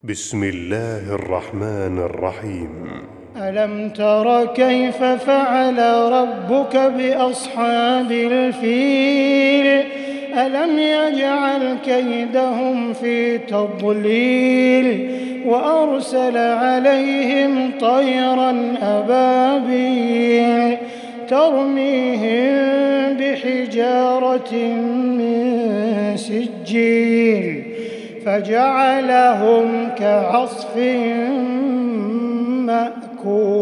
بسم الله الرحمن الرحيم. ألم تر كيف فعل ربك بأصحاب الفيل ألم يجعل كيدهم في تضليل وأرسل عليهم طيرا أبابيل ترميهم بحجارة من سجيل فجعلهم كعصف مأكول.